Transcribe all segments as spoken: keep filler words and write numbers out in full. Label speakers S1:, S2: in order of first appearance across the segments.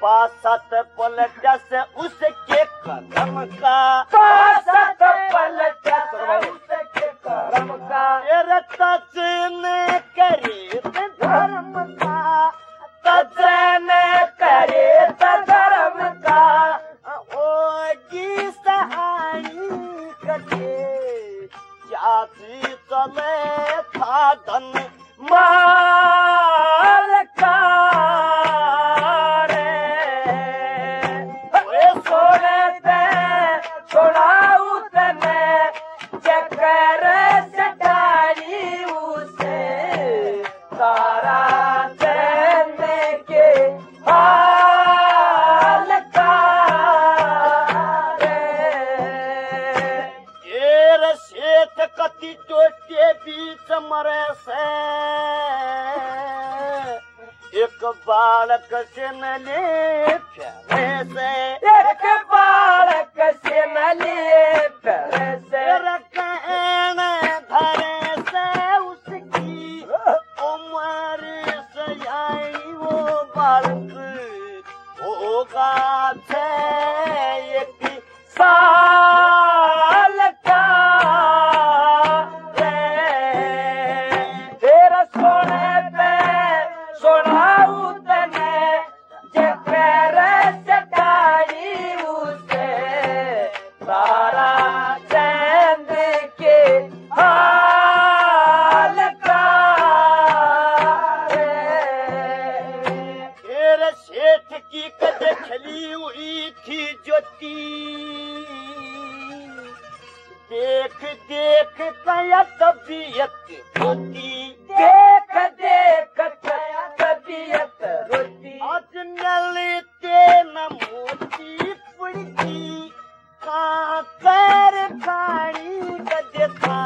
S1: पासत पलटस उसके कदम का,
S2: पासत पलटस उसके कदम का,
S1: तेरे तजने करे धर्म का,
S2: तजने करे धर्म का,
S1: होगी सहानी कटे जाति चले था धन
S2: माल का रे, वे सोने छोड़ाऊ तने चक्कर सटाई उसे तारा देने के हाल का रे।
S1: ये शेठ कति चोटे बीच मरे से एक बालक से न ले प्यारे से,
S2: एक बालक से न ले प्यारे से,
S1: कहने धरे से उसकी उम्र से आई वो बालक होगा छह एक
S2: साल का रे। तेरा सोने पे सोनाऊ तने जकर सटाई उसे तारा चांद के हाल का रे।
S1: तेरे सेठ की कद खली हुई थी ज्योति, देख देख कया तबीयत होती,
S2: देख देख तबीयत रोती,
S1: आज नलते न मोती पड़ती, कहाँ कर खाड़ी का देखा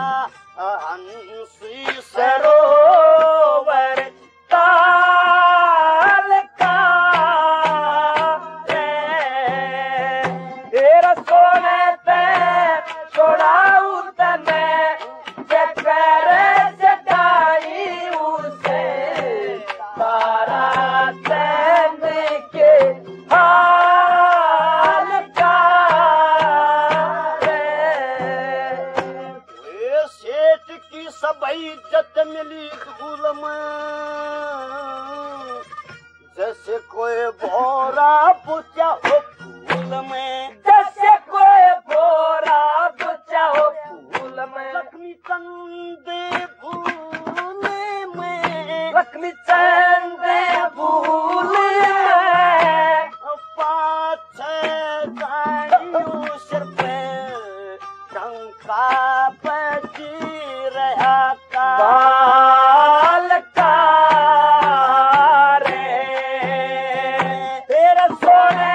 S1: हंसी
S2: सरोवर ताल का रे। तेरा सोने पे छोड़ाऊ तने चक्कर सटाई उसे तारा देने के हाल का रे।
S1: ये सेठ की सब इज्जत मिली धूल में, जैसे कोई बोरा पूछा हो फूल में,
S2: जैसे कोई बोरा बुचा हो फूल में,
S1: लक्ष्मी चंद फूल में,
S2: लक्ष्मी चंद फूल में,
S1: पाछे जाइयो सिर पे शंका बजी रहा का
S2: काल का रे। तेरा सोने